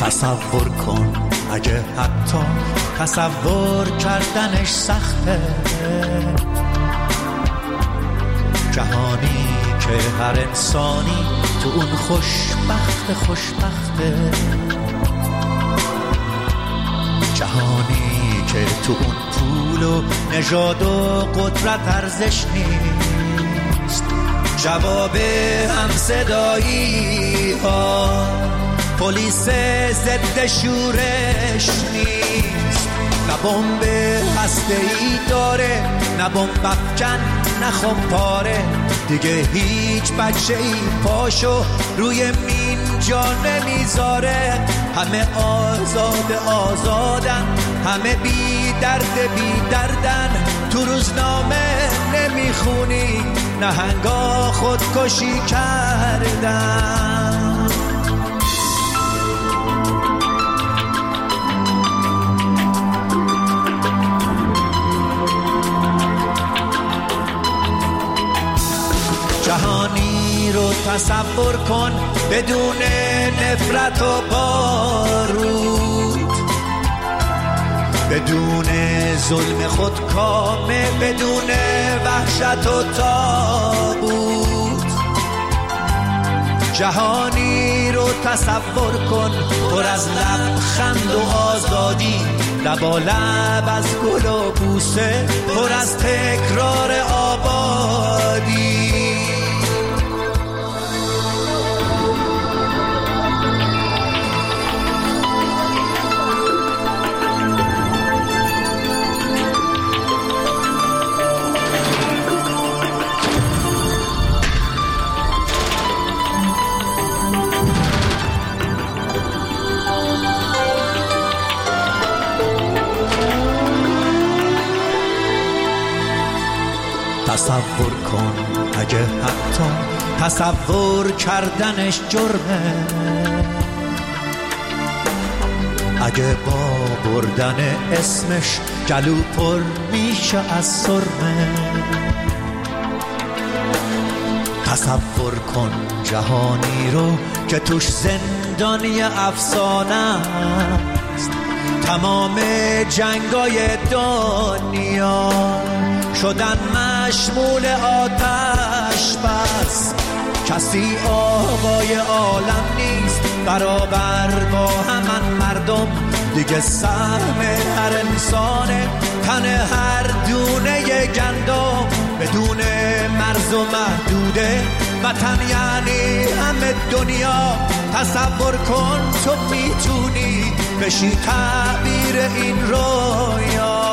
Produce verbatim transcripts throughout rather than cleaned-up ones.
تصور کن اگه حتی تصور کردنش سخته، جهانی که هر انسانی تو اون خوشبخت خوشبخته، جهانی که تو اون پول و نژاد و قدرت ارزش نیست، جواب هم صدایی ها پلیس ضد شورش نیست، نه بمب هسته‌ای داره نه بمب افکن نه خمپاره، دیگه هیچ بچه‌ای پاشو روی مین جا نمیذاره، همه آزاد آزادن، همه بی درد بی دردن، تو روزنامه نمیخونی نهنگا خودکشی کردن. جهانی رو تصور کن بدون نفرت و بارود، بدون ظلم خودکامه، بدون وحشت و تابوت. جهانی رو تصور کن پر از لبخند و آزادی، لبالب از گل و بوسه، پر از تکرار آبادی. تصور کن اگه حتی تصور کردنش جرمه، اگه با بردن اسمش گلو پر میشه از سرمه. تصور کن جهانی رو که توش زندانی افسانه است، تمام جنگای دنیا شدن مشمول آتش بس، کسی آقای عالم نیست برابر با همان مردم، دیگه سهم هر انسانه تن هر دونه گندم، بدون مرز و محدوده وطن یعنی همه دنیا. تصور کن تو میتونی بشی تعبیر این رویا.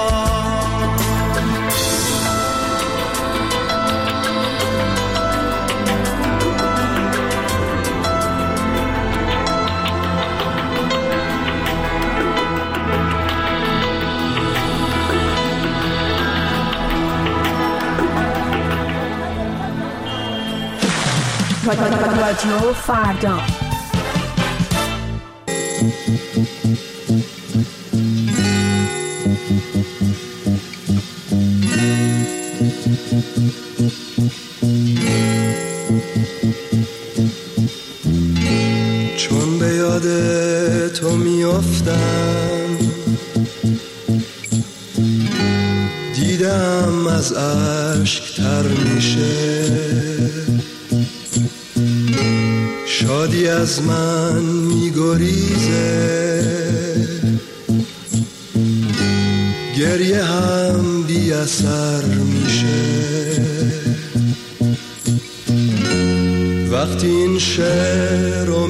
رادیو فردا چون به یاد تو میافتم، دیدم از اشک تر میشه، شادی از من میگریزه، گریه هم بی اثر میشه. وقتی این شعر رو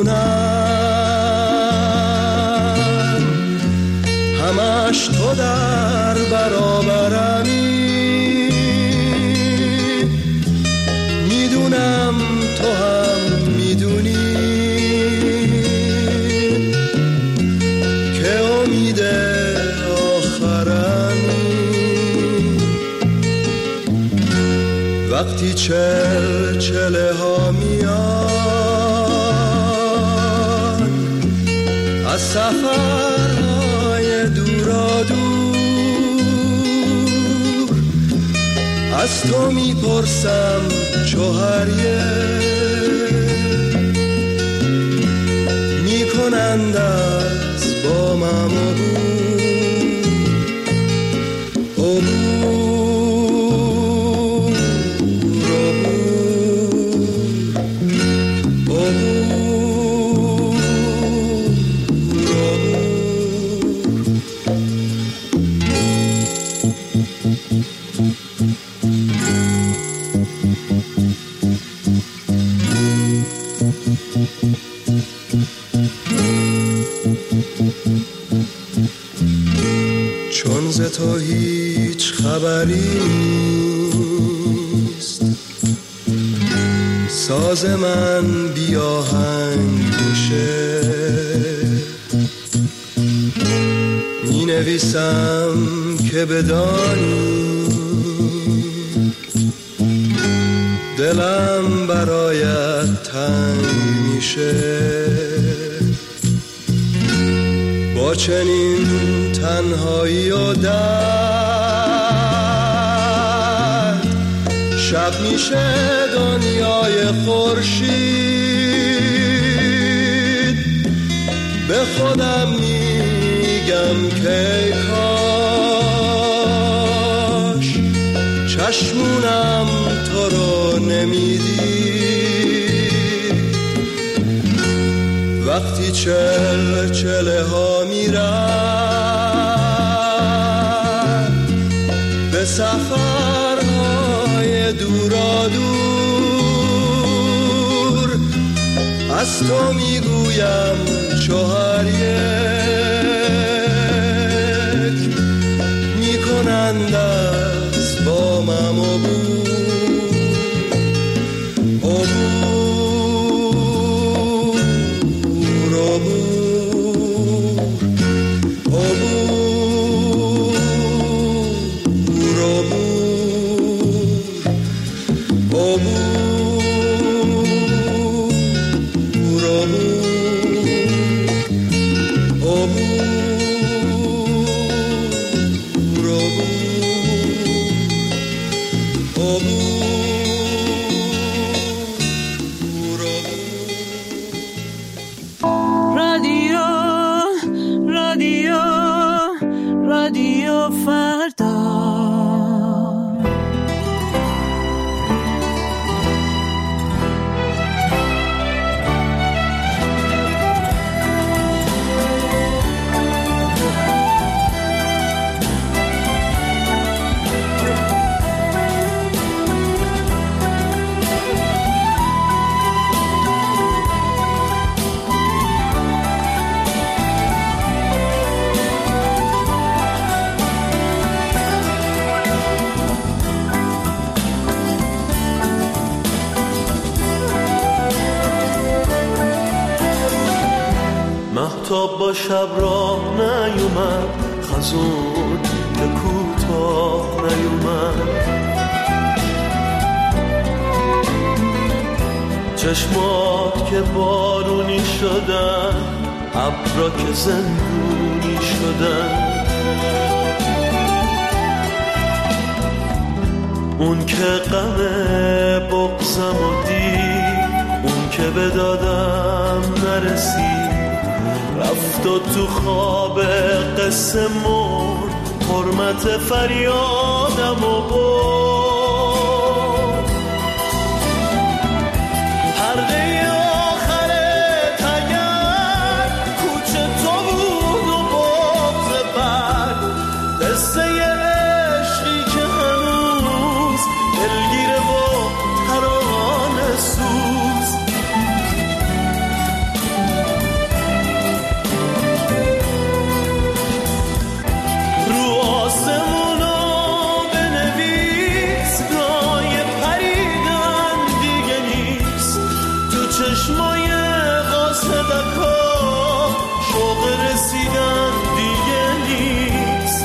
میخونم، همش تو در برابرمی، میدونم تو هم میدونی که امید آخرمی. وقتی چل چله ها میان از سفرهای دورا دور، از تو میپرسم چوهریه، میکنند هیچ خبری نیست، ساز من بی آهنگ میشه، می نویسم که بدانی دلم برایت تنگ میشه، با چنین تنهایی و درد شب میشه دنیای خورشید. به خودم میگم که کاش چشمونم تو رو نمیدید، وقتی چل چله ها میرم به سفرهای دورا دور، از تو میگویم چهار یک میکنند از بامم عبور، مهتاب با شب راه نیومد، خزون به کوتاه نیومد، چشمات که بارونی شدن، ابرا که زندونی شدن، اون که غم بغضم و دید، اون که به دادم نرسید، رفت و تو خواب قصه مرد، حرمت فریادم و برد. حلقه آخر تگر کوچه تو بود و بغض بر، قصه عشقی که هنوز دلگیره و ترانه سوز. چشمای قاصدکا شوق رسیدن دیگه نیست.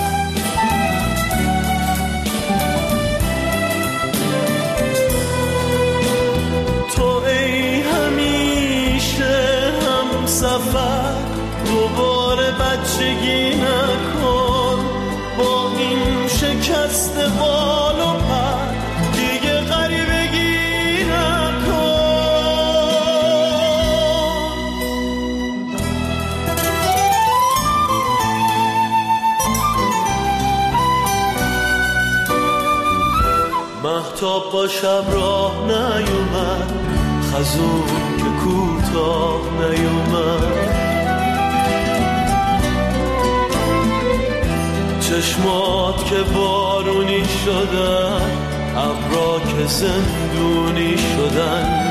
تو ای همیشه هم سفر، دوباره بچگی نکن، با این شکست بال و پر دیگه غریبگی نکن. مهتاب با شب راه نیومد، خزون که کوتاه نیومد، چشمات که بارونی شدن، ابرا که زندونی شدن،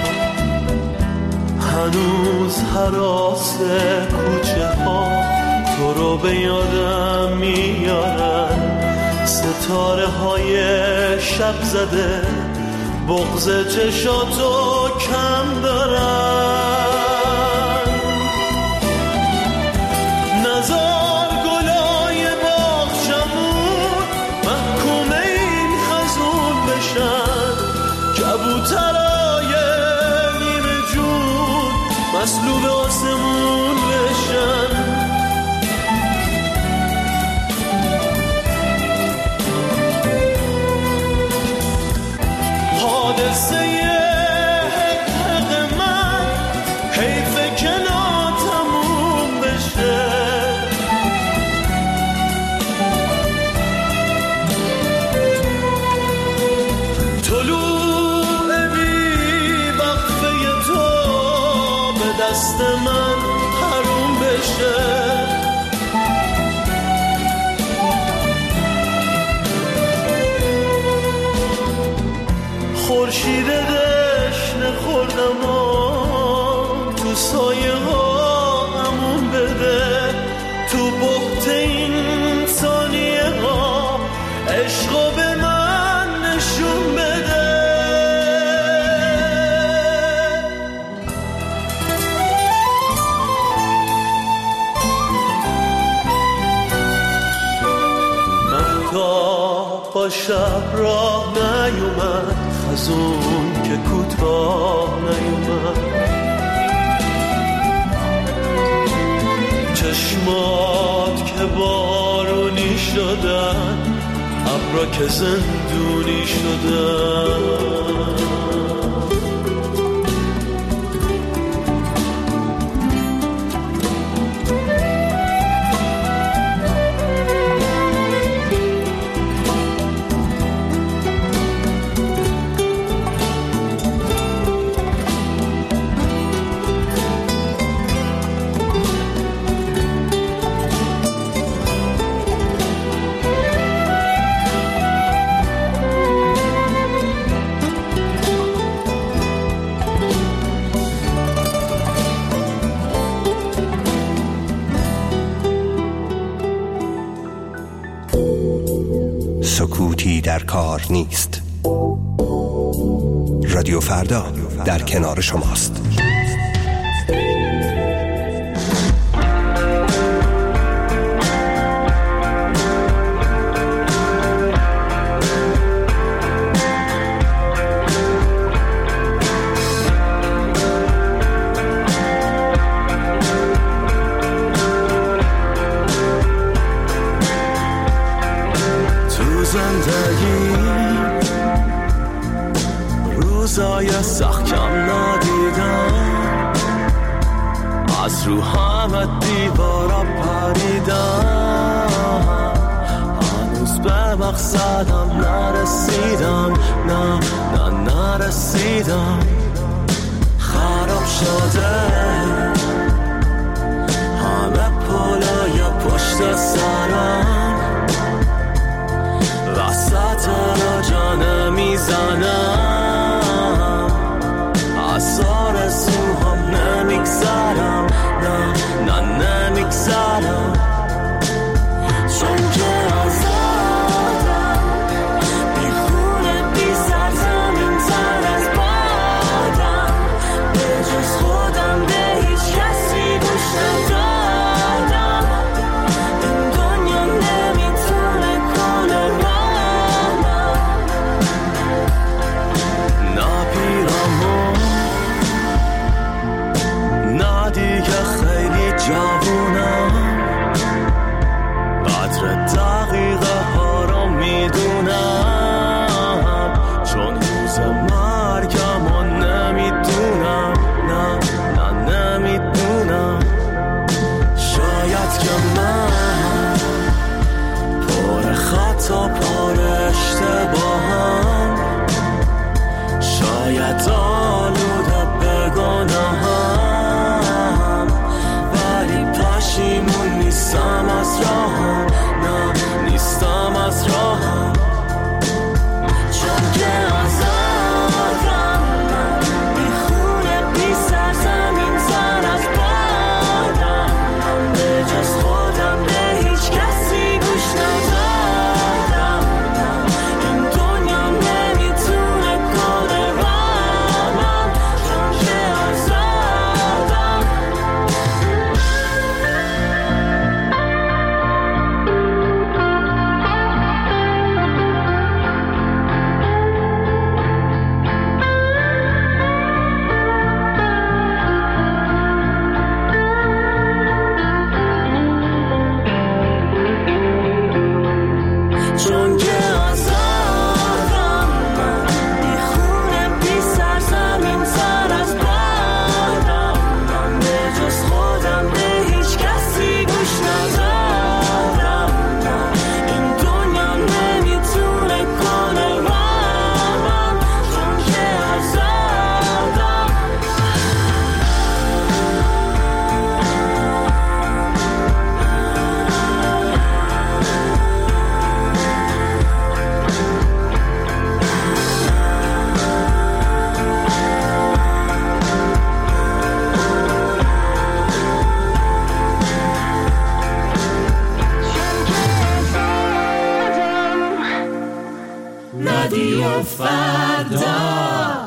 هنوز هراس کوچه ها تو رو به یادم میارن، ستاره های شب زده بغض چشاتو کم دارن. نزار گلای باغچمون محکوم این خزون بشن، کبوترای نیمه جون مسلوب آسمون بشن. حادثه حق من حیف که ناتموم بشه، طلوع بی وقفه تو به دست من حروم بشه. خورشید دشنه خوردم و تو سایه ها امون بده، تو بحت این ثانیه ها عشقو به من نشون بده. مهتاب با شب راه نیومد، خزون که کوتاه نیومد. چشمات که بارونی شدن، ابرا که زندونی شدن. سکوتی در کار نیست. رادیو فردا در کنار شماست. روزای سخت کم ندیدم، از رو همه دیوارا پریدم، هنوز به مقصدم نرسیدم، نه نه نرسیدم. خراب شده همه پلای پشت سرم، وسط را جانه میزنم، از آرزوهام نمیگذرم، نه نه نمیگذرم. چون که آزادم، بی رادیو فردا.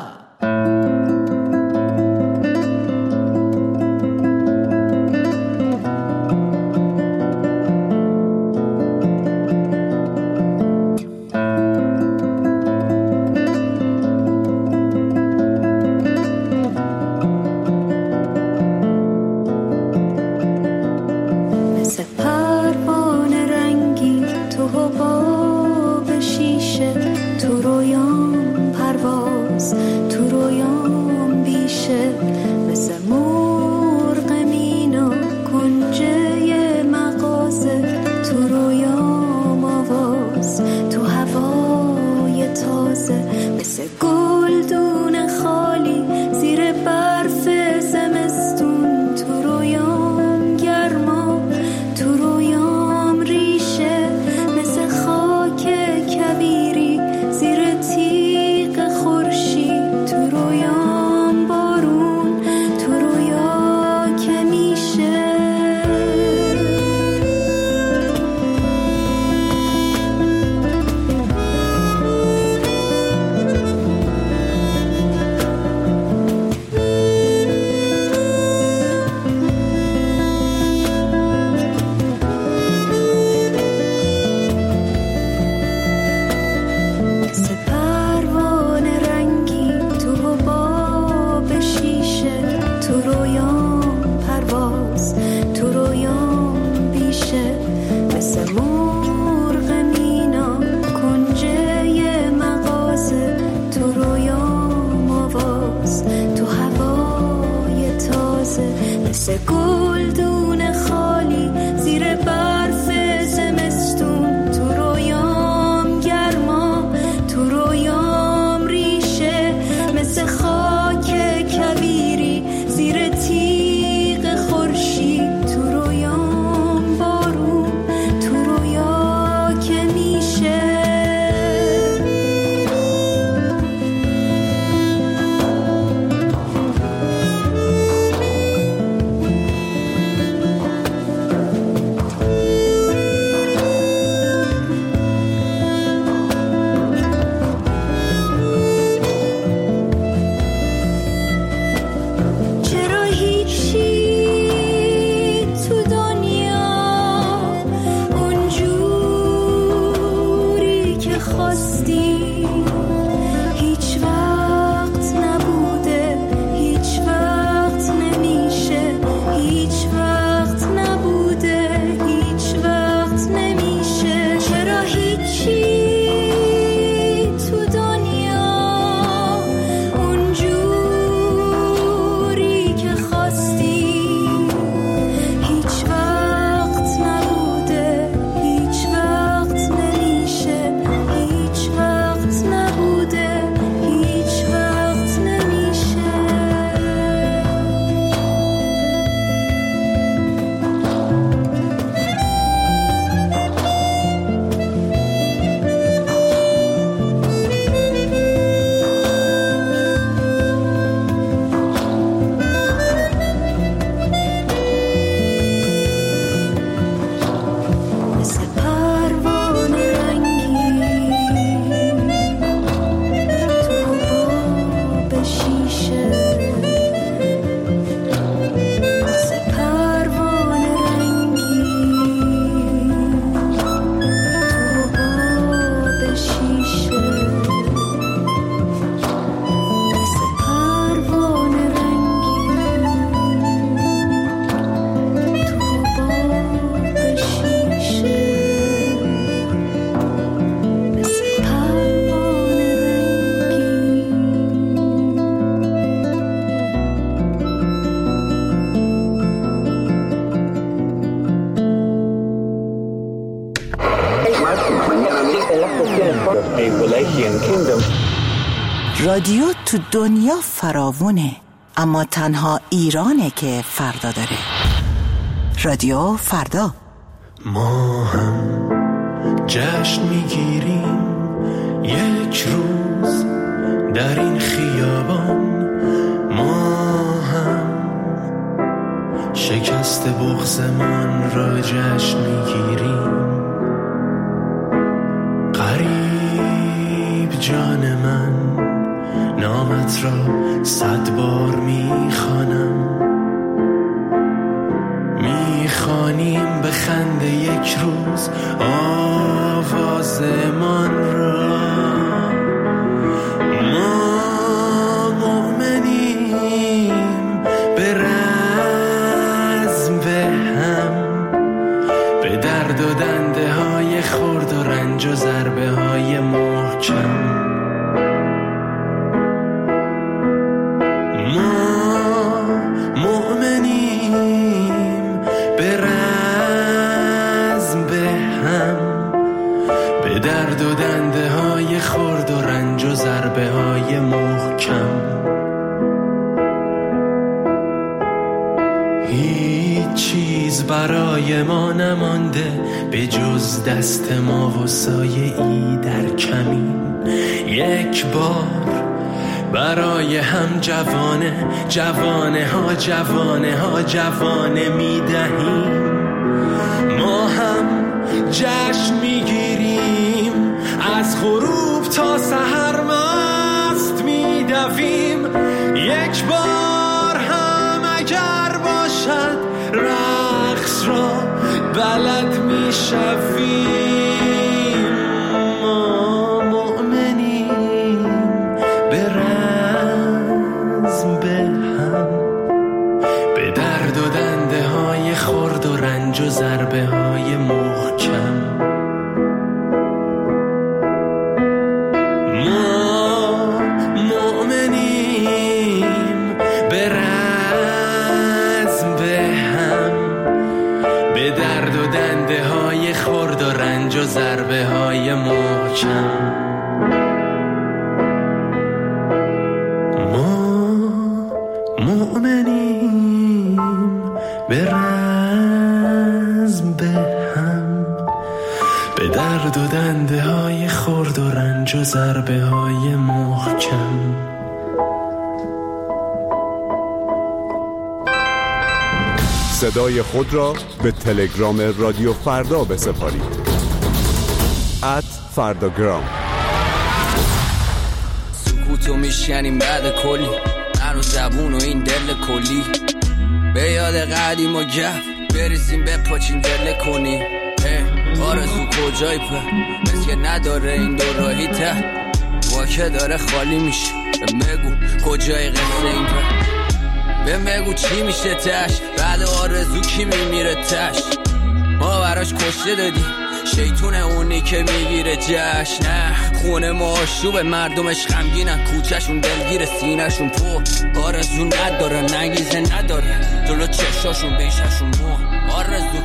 رادیو تو دنیا فراوونه، اما تنها ایرانه که فردا داره. رادیو فردا. ما هم جشن میگیریم یک روز در این خیابان، ما هم شکست بغضمان را جشن میگیریم. قریب جان من، نامت را صد بار میخوانم. میخوانیم به خنده یک روز آوازمان را. ما مؤمنیم به رزم به هم، به درد و دنده های خرد و رنج و ضربه های محکم. درد و دنده های خرد و رنج و ضربه های محکم. هیچ چیز برای ما نمانده به جز دست ما و سایه ای در کمین. یک بار برای هم جوانه جوانه ها جوانه ها جوانه می دهیم. ما هم جشن می گیریم، از غروب تا سحر مست می دویم. یک بار هم اگر باشد رقص را بلد می شویم. ما مؤمنیم به رزم به هم، به درد و دنده های خرد و رنج و ضربه های محکم. و ضربه های محکم. ما مؤمنیم به رزم به هم، به درد و دنده های خرد و رنج و ضربه های محکم. صدای خود را به تلگرام رادیو فردا بسپارید. ات فرداگرام. سکوتو میشکنیم بعد کلی، من و زبون و این دل کلی. به یاد قدیم و گف بریزیم بپاچیم دل کنی. آرزو کجای په مثل نداره این دو راهی ته، واکه داره خالی میشه. بگو کجای قصه این په، بگو چی میشه تش، بعد آرزو کی میمیره تش. ما براش کشته دادیم شیطونه اونی که میگیره جشن. نه خونه ما آشوبه، مردمش غمگینن، کوچهشون دلگیر، سینهشون پر آرزو نداره، نگیزه نداره، جلو چشاشون بیششون مو آرزو.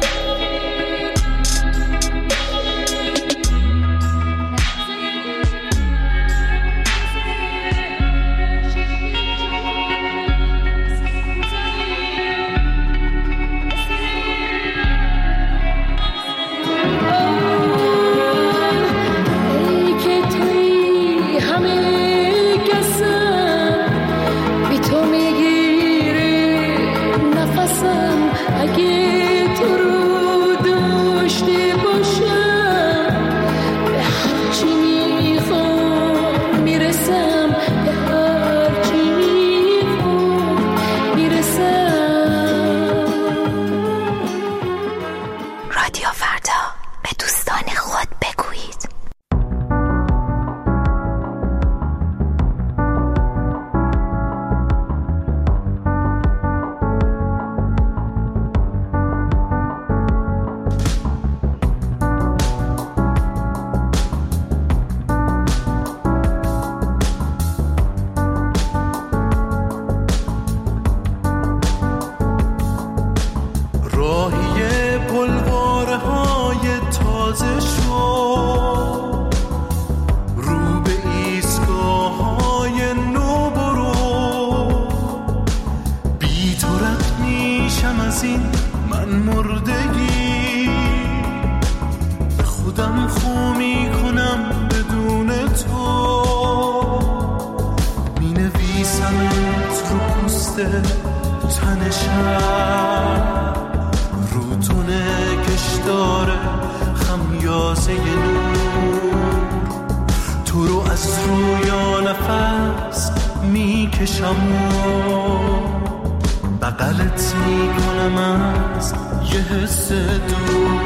از رویا نفس میکشم و بغلت میکنم از یه حس دور،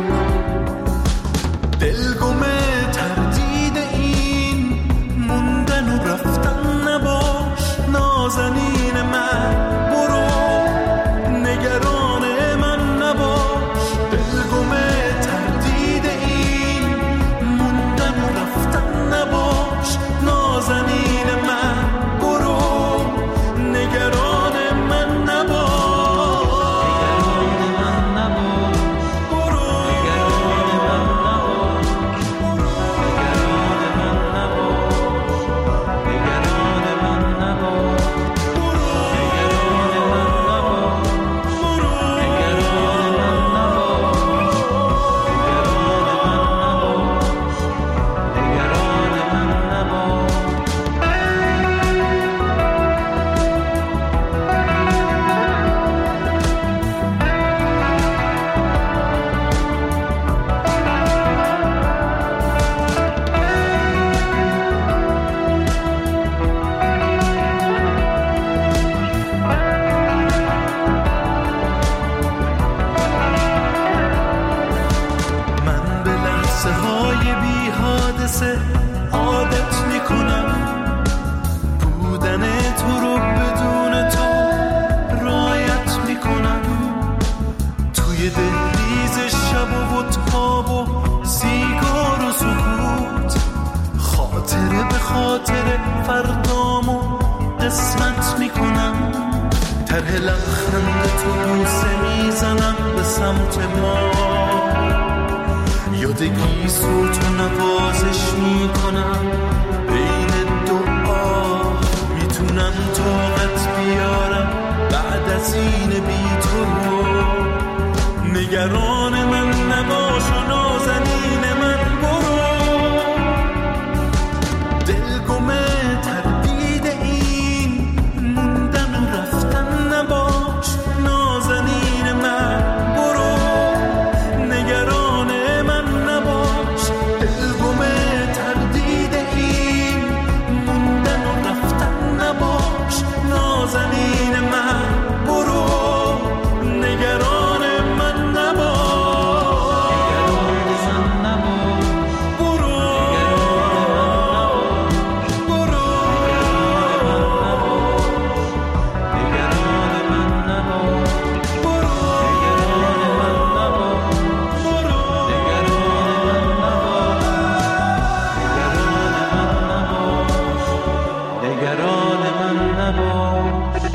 دلگمه تردید این موندن و رفتن نباش، نازنین من برو نگران من نباش، دلگمه تردید این موندن و رفتن نباش، نازنین من برو نگران من نباش. عادت میکنم بودن تو رو بدون تو رایت میکنم، توی دهلیز شب و ودکاب و سیگار و سکوت، خاطره به خاطره فردامو قسمت میکنم، طرح لبخند تو بوسه میزنم به سمت ما، یادگی صوت و نوازش میکنم بین دعا، میتونم طاقت بیارم بعد از این بی تو، نگران من نباش و نازنین من برو، دلگمه تردید این موندن و رفتن نباش، نازنین من برو نگران زمین من برو نگران من نباش، برو برو نگران من نباش، برو نگران من نباش.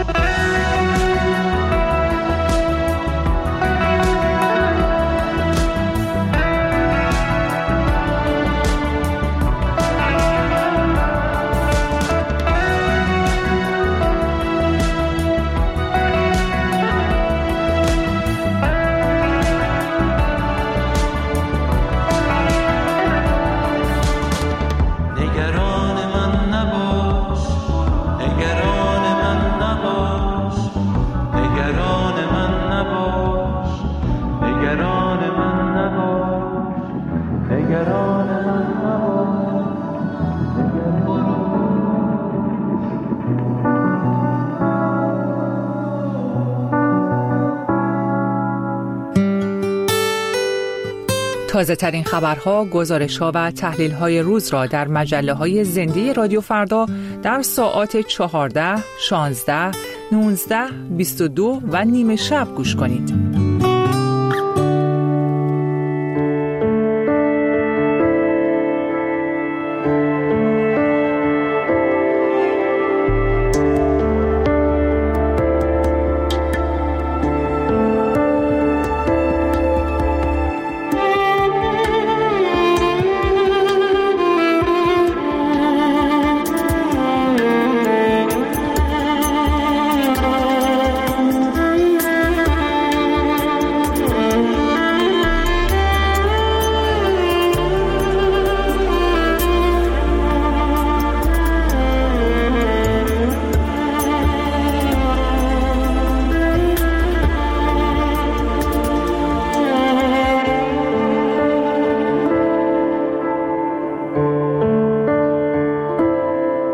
تازه ترین خبرها، گزارش‌ها و تحلیل‌های روز را در مجله‌های زنده رادیو فردا در ساعات چهارده، شانزده، نوزده، بیست و دو و نیمه شب گوش کنید.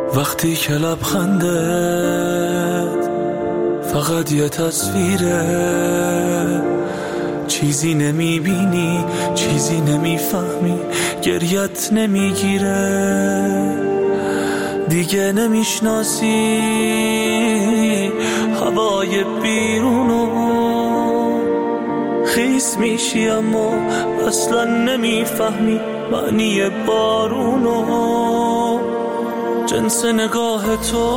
وقتی که لبخندت فقط یه تصویره، چیزی نمیبینی، چیزی نمیفهمی، گریت نمیگیره، دیگه نمیشناسی هوای بیرونو، خیس میشی اما اصلا نمیفهمی معنی بارونو. جنس نگاه تو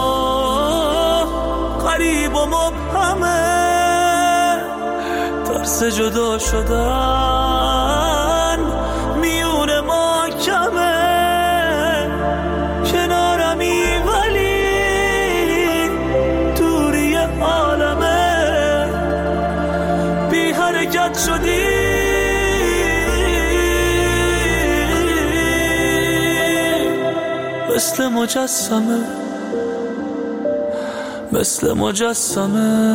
غریب و مبهمه، ترس جدا شدن میون ما کمه، کنارمی ولی دوری عالمه، بی حرکت شدی مثل مجسمه، مثل مجسمه.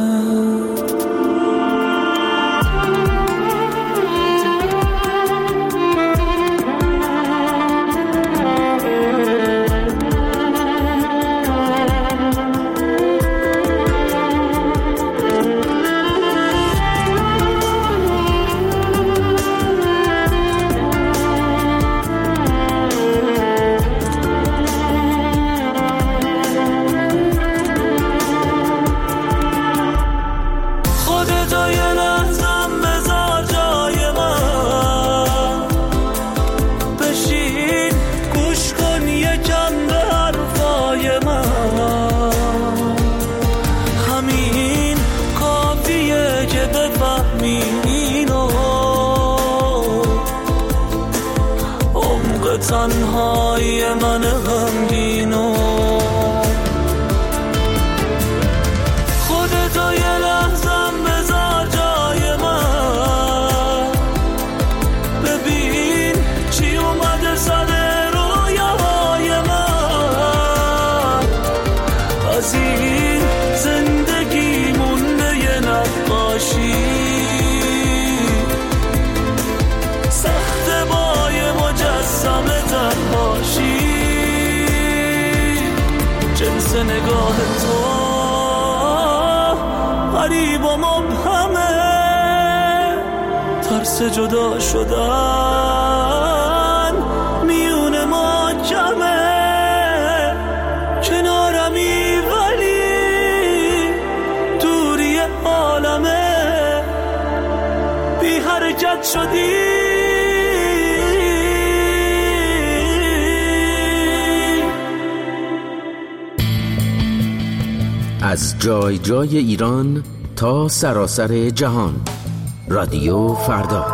تنهای من غمگینو، خودتو یه لحظم بذار جای من، ببین چی اومده سر رویاهای من، از این زندگی مونده یه نقاشی، سخت با یه مجسمه تنهاشی. جنس نگاه تو غریب و مبهمه، ترس جدا شدن میون ما کمه، کنارمی ولی دوری عالمه، بی حرکت شدی از جای جای ایران تا سراسر جهان. رادیو فردا.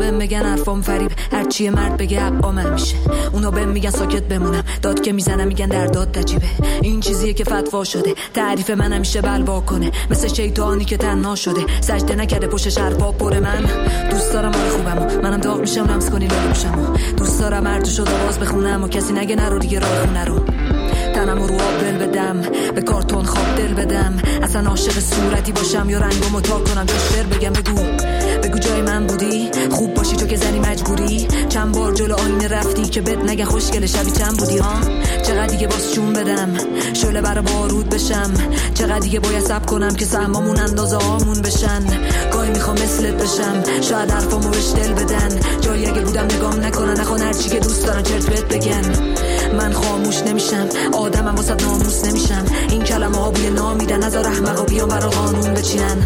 بهم بگن حرفام فریب، هرچی مرد بگه حقام میشه. اونا بهم میگن ساکت بمونم، داد که میزنم میگن در داد نجیبه. این چیزیه که فتوا شده، تعریف من همیشه بلوا کنه، مثل شیطانی که تنها شده، سجده نکرده پشت حرفا پر. من دوست دارم حال خوبمو، منم داغ میشم لمس کنی لاله گوشمو. دوست دارم هر تو شد آواز بخونم و کسی نگه نرو دیگه راه خونه رو. تنم رو آب دل بدم، به کارتون خواب دل بدم، اصلا عاشق صورتی باشم یا رنگمو تا کنم که شعر بگم. بگو بگو جای من بودی، خوب باشی تو که زنی مجبوری. چند بار جلو آینه رفتی که بد نگه خوشگل شبی چند بودی ها. چقدر دیگه باز چون بدم شعله برا بارود بشم، چقدر دیگه باید صبر کنم که سهمامون اندازه هامون بشن. گاهی میخوام مثلت بشم، شاید حرفامو بهش دل بدن، جایی اگه بودم نگام نکنن، نخوان هرچی که دوست دارن چرت بهت بگن. من خاموش نمیشم، آدمم واسه ناموس نمیشم. این کلمه ها بوی نامیدن، از رحمقا بیان برا قانون بچینن.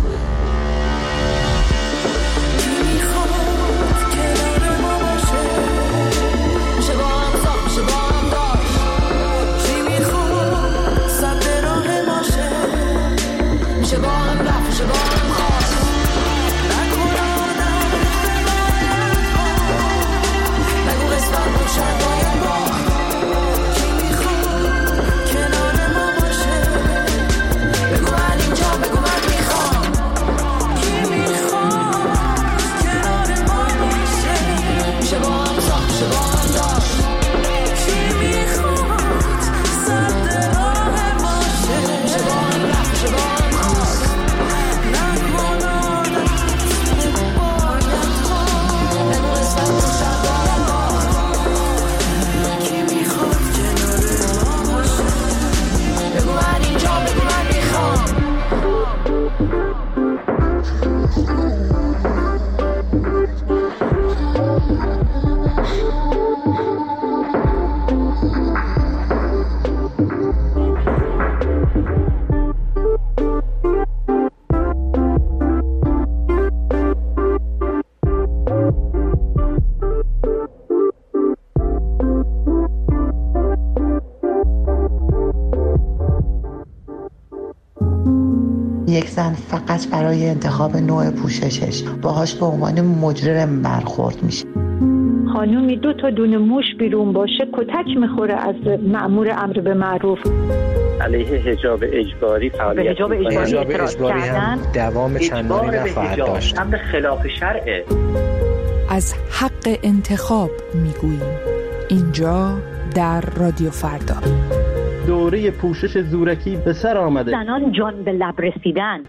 یک زن فقط برای انتخاب نوع پوششش باهاش به عنوان مجرم برخورد میشه. خانومی دو تا دونه موش بیرون باشه کتک میخوره از مأمور امر به معروف. علیه حجاب اجباری فعالیت حجاب اجباری, حجاب اجباری هم دوام چندانی نخواهد داشت. امر خلاف شرعه. از حق انتخاب میگوییم اینجا در رادیو فردا. دوره پوشش زورکی به سر آمده. زنان جان به لب رسیدن.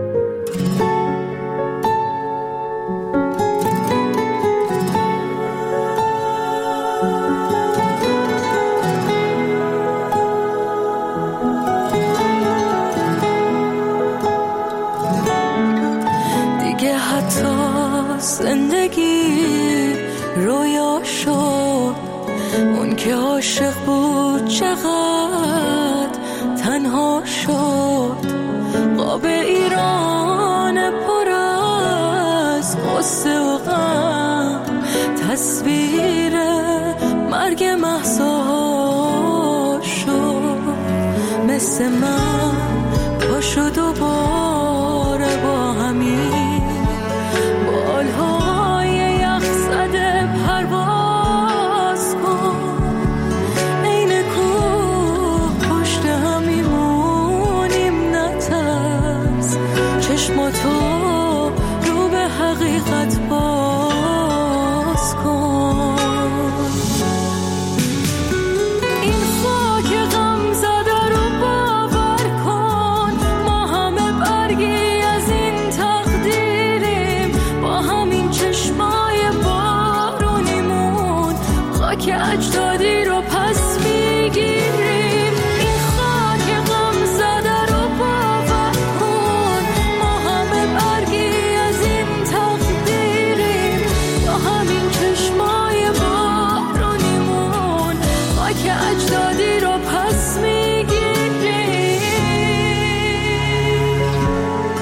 دیگه حتی زندگی رویا شد، اون که عاشق بود چقدر تنها شد. قاب ایران پر از غصه و غم، تصویر مرگ مهسا شد. مثل من پاشو دوباره با همین بالهای یخ زده پرواز کن. این کوه پشت هم میمونیم نترس، چشماتو رو به حقیقت باز کن. این خاک غم زده رو باور کن، ما همه برگی از این تقدیریم، با همین چشمای بارونیمون خاک اجدادی رو پس میگیریم. این خاک غم زده رو باور کن، ما همه برگی از این تقدیریم، با همین چشمای بارونیمون خاک اجدادی رو پس میگیریم.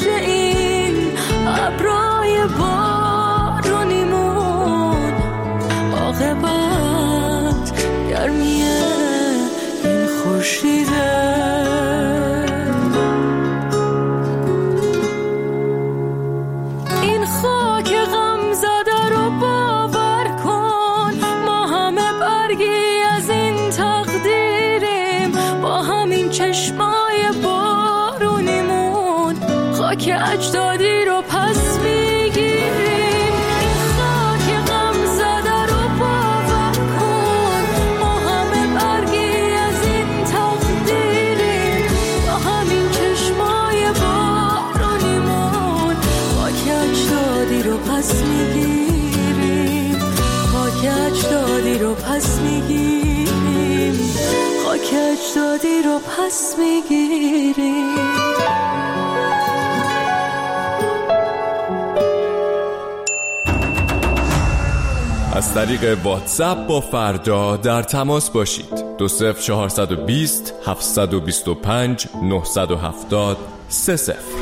همیشه این ابرای بارونیمون عاقبت گرمیه این خورشیده. این خاک غم زده رو باور کن، ما همه برگی از این تقدیریم، با همین چشمای بارونیمون خاک اجدادی رو پس میگیریم. این خاک غم زده رو باور کن، ما همه برگی از این تقدیریم، با همین چشمای بارونیمون خاک اجدادی رو پس میگیریم، خاک اجدادی رو پس میگیریم، خاک اجدادی رو پس میگیریم. از طریق واتساپ با فردا در تماس باشید. دو صفر چهارصد و بیست هفتصد و بیست و پنج نهصد و هفتاد سه صفر.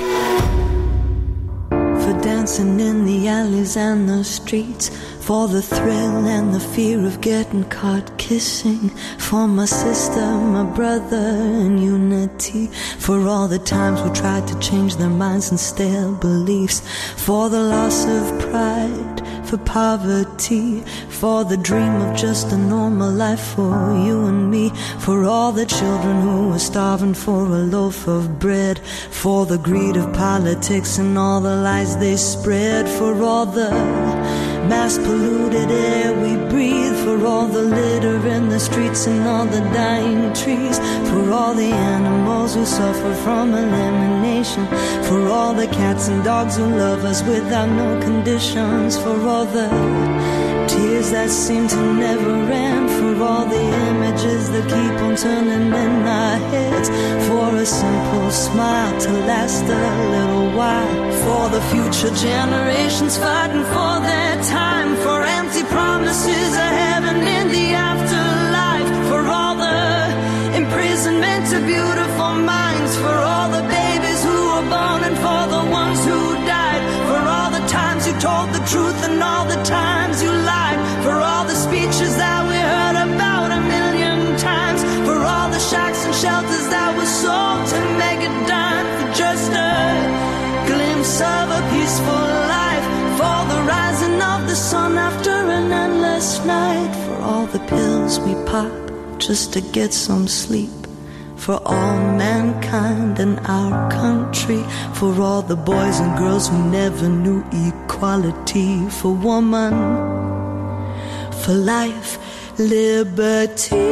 For dancing in the alleys and the streets, for the thrill and the fear of getting caught kissing, for my sister, my brother in unity, for all the times we tried to change their minds and stale beliefs, for the loss of pride, for poverty, for the dream of just a normal life for you and me, for all the children who were starving for a loaf of bread, for the greed of politics and all the lies they spread, for all the mass polluted air we breathe, for all the litter in the streets and all the dying trees, for all the animals who suffer from elimination, for all the cats and dogs who love us without no conditions, for all the tears that seem to never end, for all the images that keep on turning in our heads, for a simple smile to last a little while, for the future generations fighting for their time, for empty promises of heaven in the afterlife, for all the imprisonment of beautiful minds, for all the babies who were born and for the ones who died, for all the times you told the truth and all the times you lied, for all the speeches that we heard about a million times, for all the shacks and shelters that were sold to make it done for just a glimpse of a peaceful life, for the rising of the sun after an endless night, for all the pills we pop just to get some sleep, for all mankind in our country, for all the boys and girls who never knew equality, for woman, for life, liberty.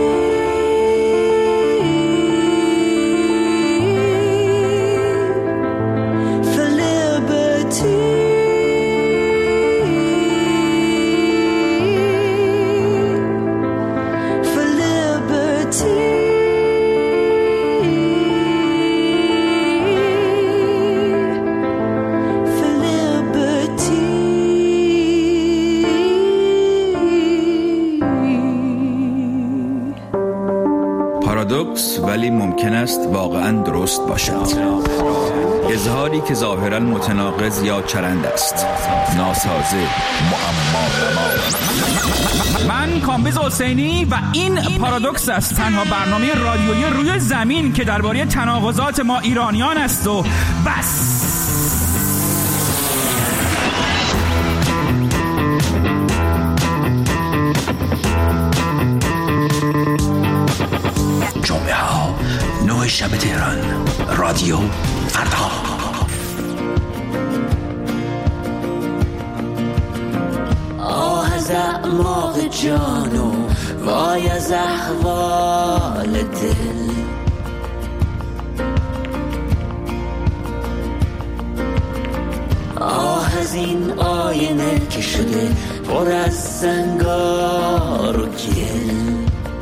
پارادوکس ولی ممکن است واقعا درست باشد. اظهاری که ظاهرا متناقض یا چرند است، ناسازه، معما. من کامبیز حسینی و این پارادوکس است، تنها برنامه رادیویی روی زمین که درباره تناقضات ما ایرانیان است و بس. جمعه ها نه شب تهران، رادیو فردا. آه از اعماق جانو وای از احوال دل، آه از این آینه که شده پر از زنگار و گل،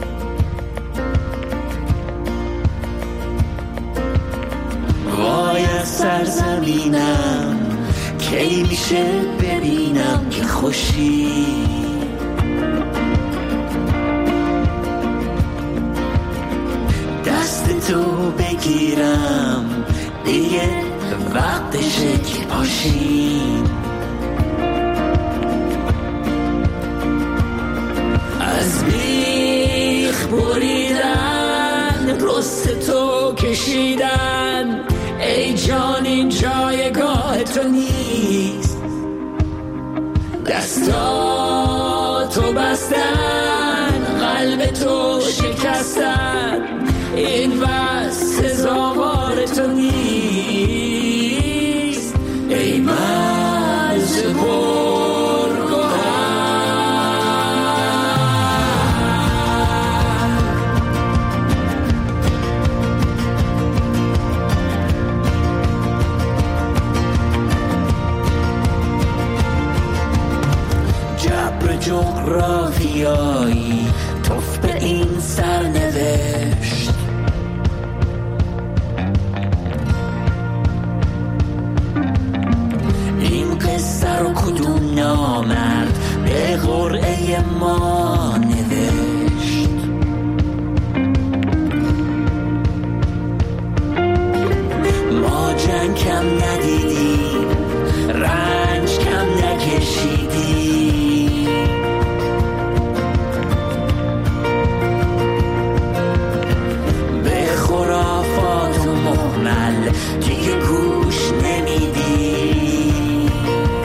وای از سرزمینم کی میشه ببینم که خوشی، دست تو بگیرم دیگه وقتشه که پاشیم از بیخ بریدن رست تو کشیدن ای جان این جایگاه تو نیست دستاتو بستن قلب تو شکستن این بس سزاوار تو نیست ای مرز پرگوهر جبر جغرافیایی توف به این سرنوشت این قصه رو کدوم نامرد به قرعه ما نوشت ما جنگ کم ندیدیم رنج کم نکشیدیم به خرافات و مهمل دیگه گوش نمیدیم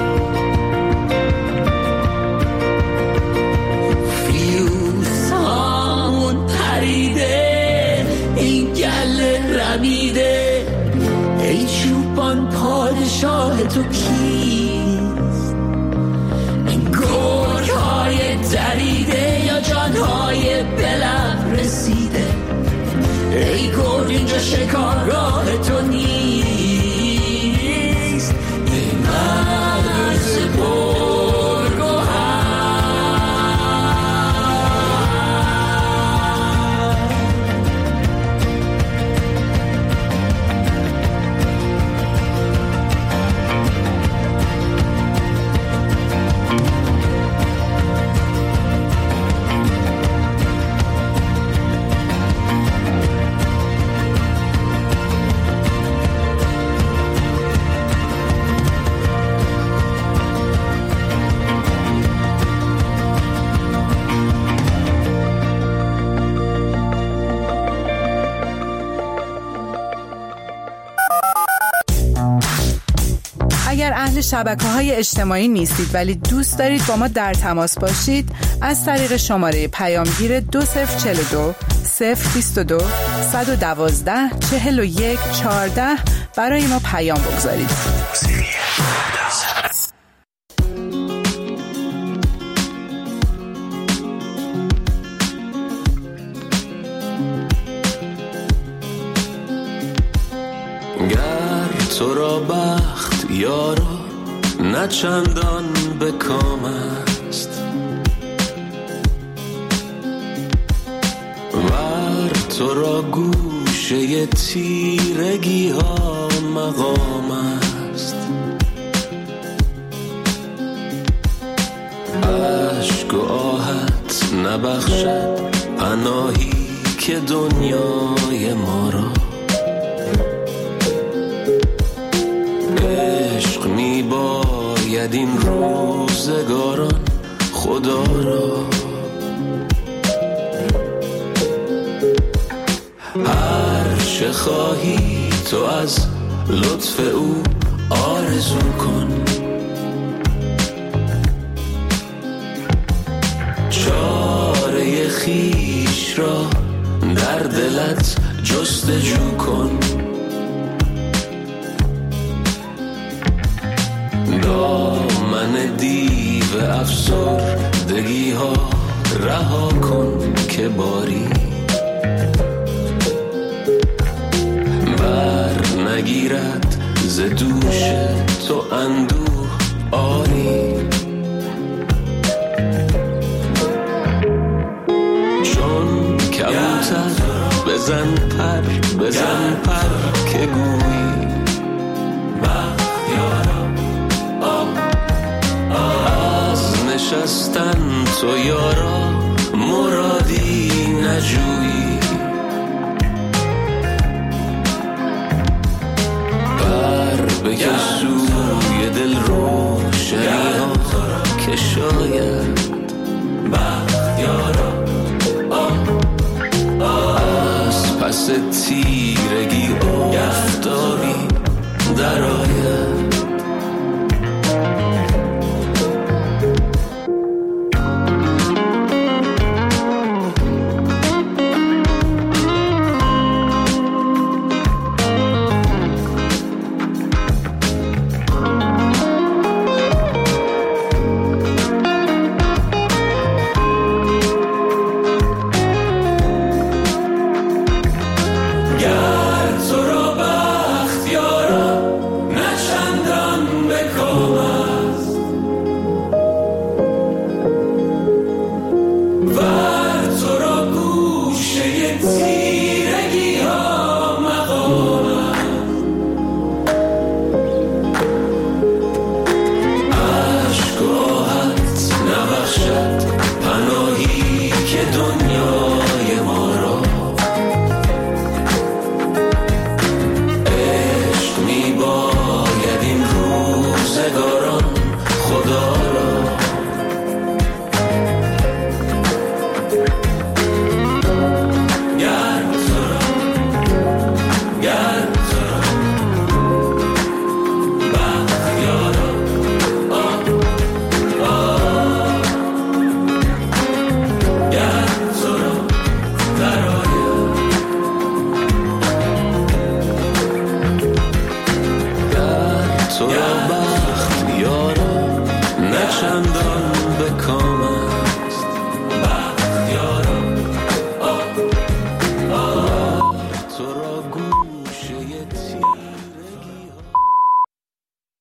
فیوز هامون پریده این گله رمیده ای چوبان پادشاه تو کیست این گرگ های دریده یا جان های بلب رسیده ای گرگ اینجا شکارگاه تو نیست ای مرز پرگوهر اگر اهل شبکه‌های اجتماعی نیستید ولی دوست دارید با ما در تماس باشید از طریق شماره پیامگیر دو صفر چهل و دو صفر بیست و دو صد و دوازده چهل و یک چهارده برای ما پیام بگذارید. گر تو را بخت یارا نه چندان به کام است ور تو را گوشه تیرگی ها مقام است عشق و آهت نبخشد پناهی که دنیای ما را عشق می باید این روزگاران خدا را هر چه خواهی تو از لطف او آرزو کن چاره خویش را در دلت جستجو کن دامن دیو افسردگی ها رها کن که باری بر نگیرد ز دوش تو اندوه آری چون کبوتر بزن پر بزن پر که گویی نشستن تو یارا مرادی نجویی بر بکش روی دل روشنی ها که شاید بختیارا از پس تیرگی آفتابی در آید. تو